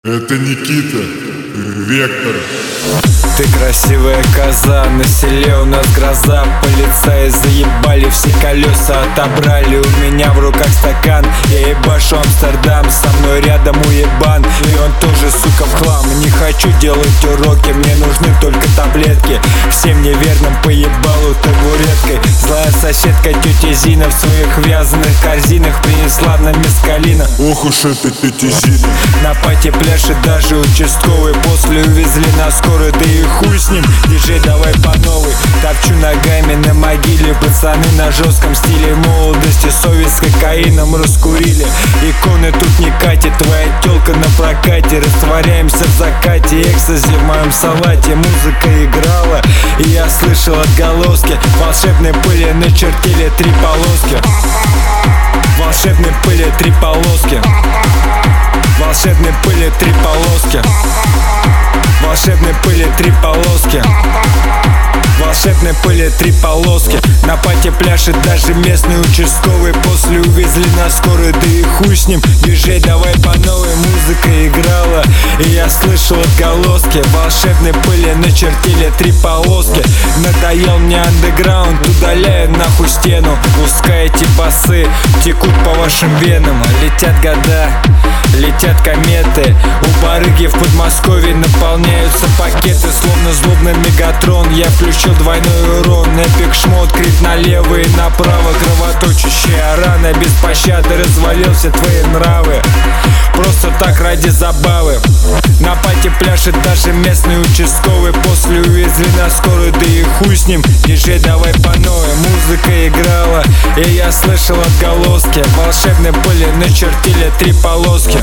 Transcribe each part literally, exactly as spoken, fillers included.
Это Никита, Вектор. Ты красивая коза, на селе у нас гроза. Полицаи заебали, все колеса отобрали. У меня в руках стакан, я ебашу Амстердам. Со мной рядом уебан, и он тоже, сука, в хлам. Не хочу делать уроки, мне нужны только таблетки. Всем неверным поебалу табуреткой. Злая соседка тетя Зина в своих вязаных корзинах принесла на мескалина. Ох уж это тетя Зина. На пати пляшет даже участковый. После увезли на скорой, да и хуй с ним. Диджей, давай по новой. Топчу ногами на могиле. Пацаны на жестком стиле молодости. Совесть с кокаином раскурили. Иконы тут не катит, твоя тёлка на прокате. Растворяемся в закате, экстази в моем салате. Музыка играла, и я слышал отголоски. Волшебной пыли начертили три полоски. Волшебной пыли три полоски. Волшебной пыли три полоски. Волшебной пыли три полоски. Волшебной пыли три полоски. На пати пляшет даже местный участковый. После увезли на скорой, да и хуй с ним. Диджей, давай по новой. Музыка играла, и я слышал отголоски. Волшебной пыли начертили три полоски. Надоел мне андеграунд, удаляю нахуй стену. Пускаете басы, текут по вашим венам. Летят года, летят кометы. У барыги в Подмосковье наполняются пакеты. Словно злобный мегатрон, я включил двойной урон. Эпик шмот, крит налево и направо. Кровоточащая рана, без пощады развалил все твои нравы. Просто так ради забавы. На пати пляшет даже местный участковый. После увезли на скорую, да и хуй с ним. Диджей, давай по новой. Музыка играла, и я слышал отголоски. Волшебной пыли начертили три полоски.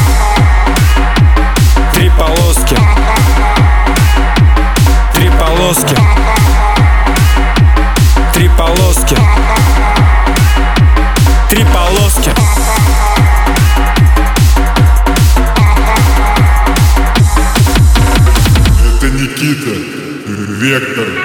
Три полоски. Три полоски. Три полоски. Три полоски. Это Никита, Вектор.